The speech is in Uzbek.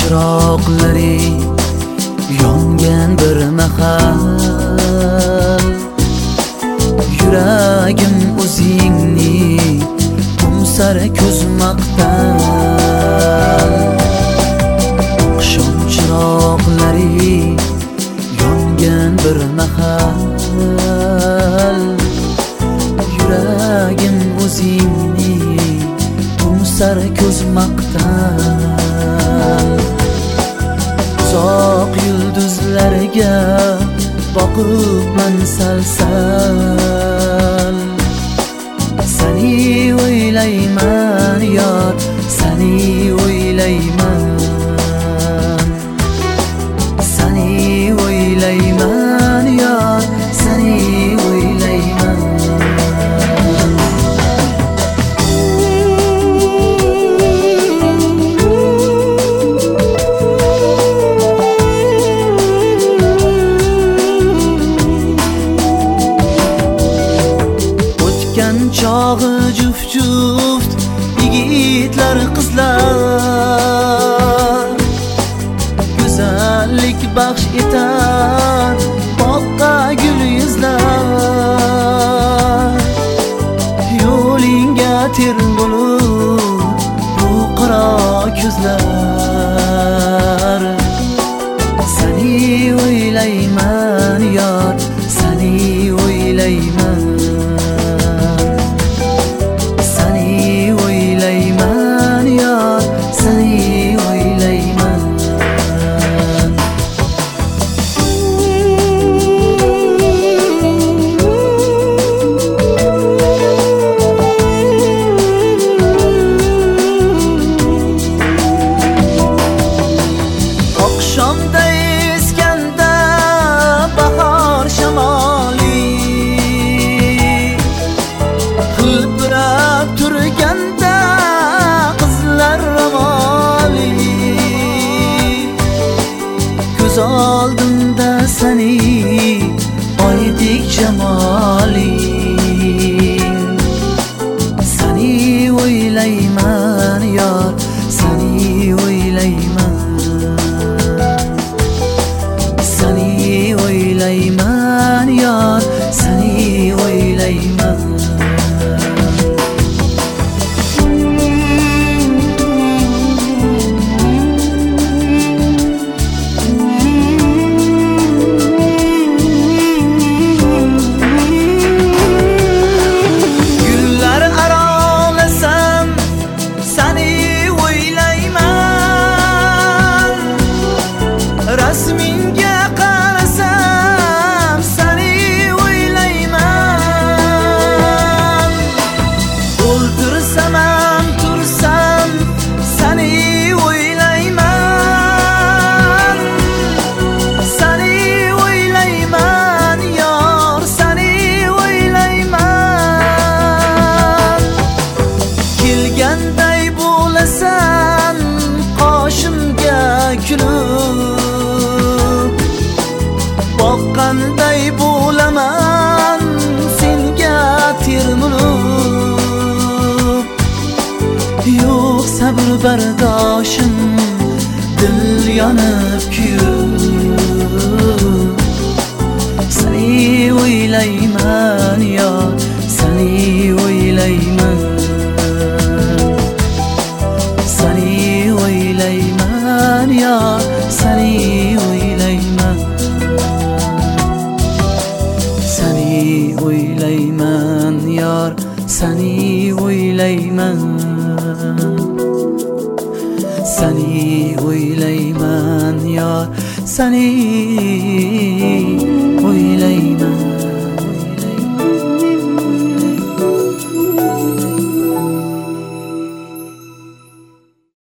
chiroqlari yongan bir mahal, yuragim o'zingni umsar ko'zmoqdan. Oqshom chiroqlari yongan bir mahal, yuragim o'zingni umsar ko'zmoqdan. Uzoq yulduzlarga boqibman sal-sal, seni o'ylayman yor, seni o'ylayman, seni o'ylayman yor, seni o'ylayman. Chog'i juft-juft yigitlar qizlar, go'zallik baxsh etar boqqa gul yuzlar. Yo'lingga ter bo'lib bu qaro ko'zlar, seni o'ylayman yor, seni o'ylayman, oldimda seni oydek jamoling, seni o'ylayman yor, seni o'ylayman, seni o'ylayman yor, seni o'ylayman. Rasmingga qarasam seni o'ylayman, o'ltirsam ham tursam seni o'ylayman, seni o'ylayman yor, seni o'ylayman. Kelganday bo'lasan qoshimga kulib, boqqanday bo'laman senga termulib. Yo'q sabr bardoshim, dil yonib kuyib, seni o'ylayman yor, seni o'ylayman, seni o'ylayman yor, seni o'ylayman, seni o'ylayman yor, seni o'ylayman, seni o'ylayman yor, seni